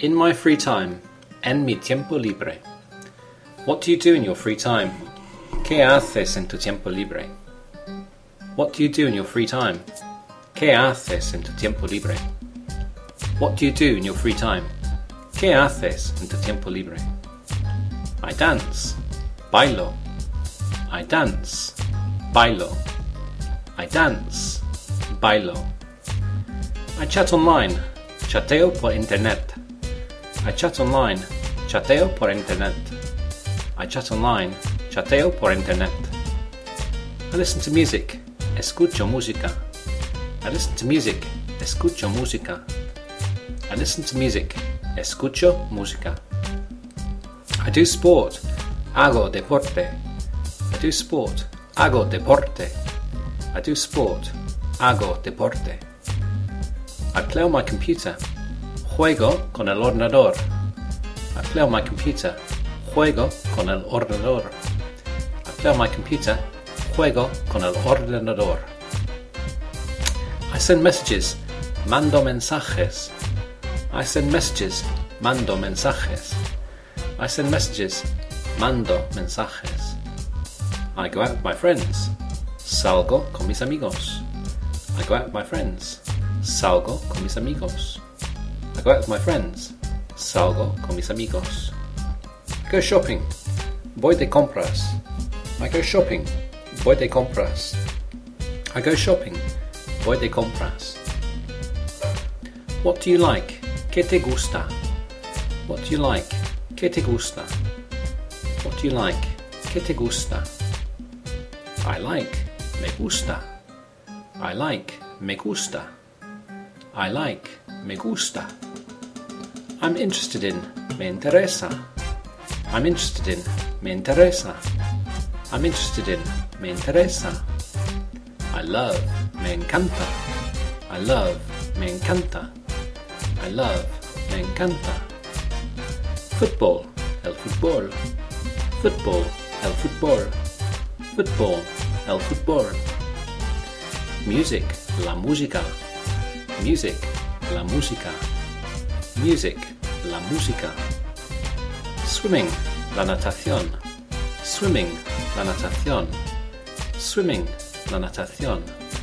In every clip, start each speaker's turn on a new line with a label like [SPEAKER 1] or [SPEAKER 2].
[SPEAKER 1] In my free time, en mi tiempo libre. What do you do in your free time? ¿Qué haces en tu tiempo libre? What do you do in your free time? ¿Qué haces en tu tiempo libre? What do you do in your free time? ¿Qué haces en tu tiempo libre? I dance. Bailo. I dance. Bailo. I dance. Bailo. I chat online. Chateo por internet. I chat online. Chateo por internet. I chat online. Chateo por internet. I listen to music. Escucho música. I listen to music. Escucho música. I listen to music. Escucho música. I do sport. Hago deporte. I do sport. Hago deporte. I do sport. Hago deporte. I play on my computer. Juego con el ordenador. I play on my computer. Juego con el ordenador. I play on my computer. Juego con el ordenador. I send messages. Mando mensajes. I send messages. Mando mensajes. I send messages. Mando mensajes. I go out with my friends. Salgo con mis amigos. I go out with my friends. Salgo con mis amigos. I go out with my friends. Salgo con mis amigos. I go shopping. Voy de compras. I go shopping. Voy de compras. I go shopping. Voy de compras. What do you like? ¿Qué te gusta? What do you like? ¿Qué te gusta? What do you like? ¿Qué te gusta? I like. Me gusta. I like. Me gusta. I like. Me gusta. I'm interested in. Me interesa. I'm interested in. Me interesa. I'm interested in. Me interesa. I love. Me encanta. I love. Me encanta. I love. Me encanta. Football. El fútbol. Football. El fútbol. Football. El fútbol. Music. La música. Music. La música. Music. La música. Swimming. La natación. Swimming. La natación. Swimming. La natación.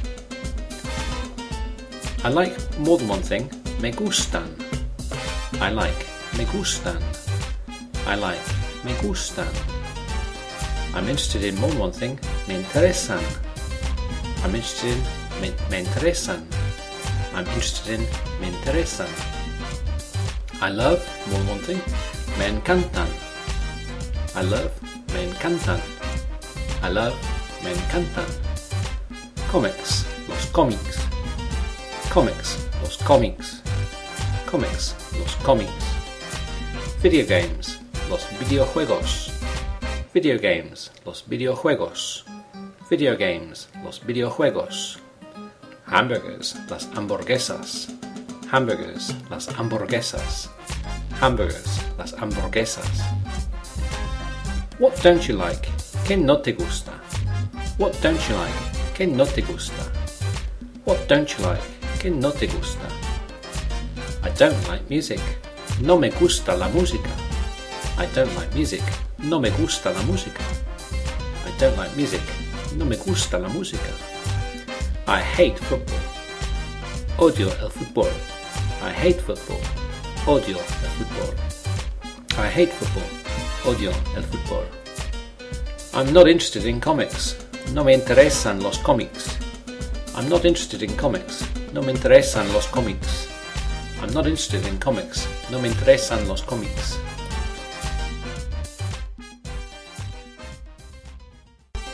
[SPEAKER 1] I like more than one thing. Me gustan. I like. Me gustan. I like. Me gustan. I'm interested in more than one thing. Me interesan. I'm interested in. Me interesan. I'm interested in. Me interesan. I love more than one thing. Me encantan. I love. Me encantan. I love. Me encantan. Comics. Los cómics. Comics. Los cómics. Comics. Los cómics. Video games. Los videojuegos. Video games. Los videojuegos. Video games. Los videojuegos. Hamburgers. Las hamburguesas. Hamburgers. Las hamburguesas. Hamburgers. Las hamburguesas. What don't you like? ¿Qué no te gusta? What don't you like? ¿Qué no te gusta? What don't you like? ¿Qué no te gusta? I don't like music. No me gusta la música. I don't like music. No me gusta la música. I don't like music. No me gusta la música. I hate football. Odio el fútbol. I hate football. Odio el fútbol. I hate football. Odio el fútbol. I'm not interested in comics. No me interesan los cómics. I'm not interested in comics. No me interesan los cómics. I'm not interested in comics. No me interesan los cómics.